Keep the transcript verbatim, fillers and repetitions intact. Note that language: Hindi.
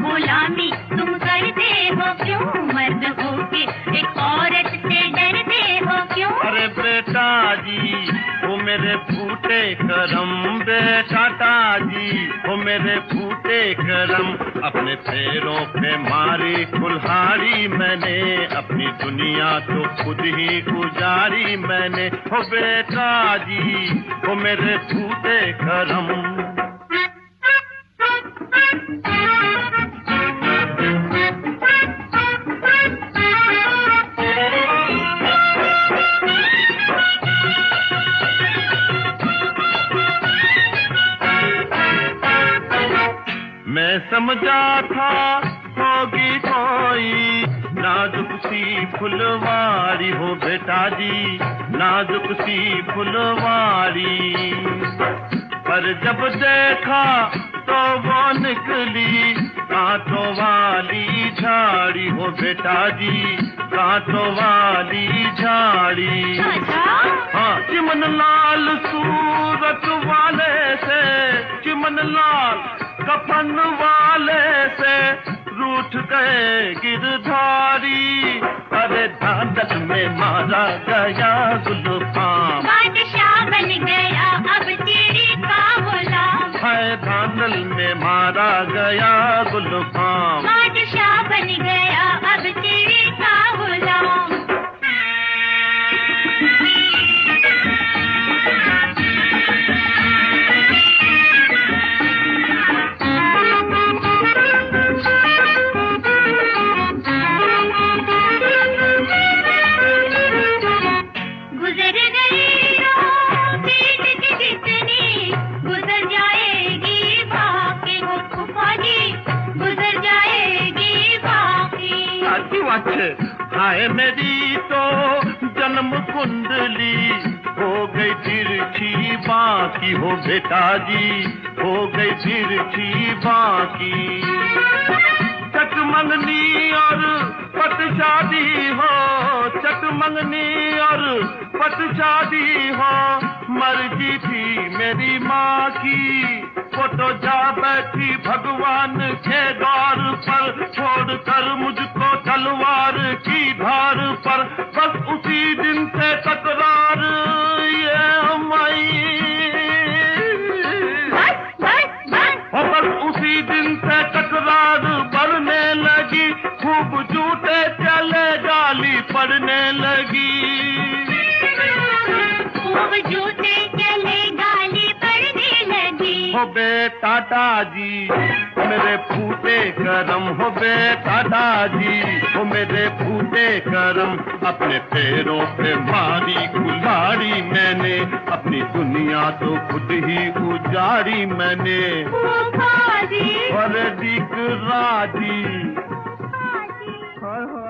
गुलामी तुम करते हो क्यों? मर्द होके एक औरत से डरते हो क्यों? अरे बेटा जी वो मेरे फूटे करम, बेटा जी वो मेरे फूटे करम, अपने पैरों पे मारी कुल्हाड़ी मैंने, अपनी दुनिया तो खुद ही गुजारी मैंने। हो बेटा जी वो मेरे फूटे करम। मैं समझा था होगी कोई नाजुक सी फुलवारी, हो बेटा जी नाजुक सी फुलवारी, पर जब देखा तो वो निकली कांटों वाली झाड़ी, हो बेटा जी कांटों वाली झाड़ी। हाँ चिमन लाल सूरत वाले से, चिमन लाल कफन वाले से रूठ गए गिरधारी, अरे धांधल में मारा गया गुलफाम, बादशाह बन गया अब तेरी का गुलाम। है धांधल में मारा गया गुलफाम, बादशाह बन गया अब तेरी का गुलाम। हाय मेरी तो जन्म कुंडली हो गई तिरछी बाकी, हो बेटा जी हो गई तिरछी बाकी। चट मंगनी और पट शादी हो, चट मंगनी और पट शादी हो, मर्जी थी मेरी माँ की, वो तो जा बैठी भगवान के द्वार पर, छोड़कर मुझको तलवार की धार पर। बस उसी दिन से तकरार ये हमारी, बस उसी दिन से तकरार बढ़ने लगी, खूब झूठे चले गाली पड़ने लगी, खूब झूठे चले गाली पड़ने लगी। हो बेटा जी मेरे फूटे करम, हो बेटा जी हो मेरे फूटे करम, अपने पैरों पे मारी कुल्हाड़ी मैंने, अपनी दुनिया तो खुद ही गुजारी मैंने। अरे दिक राजी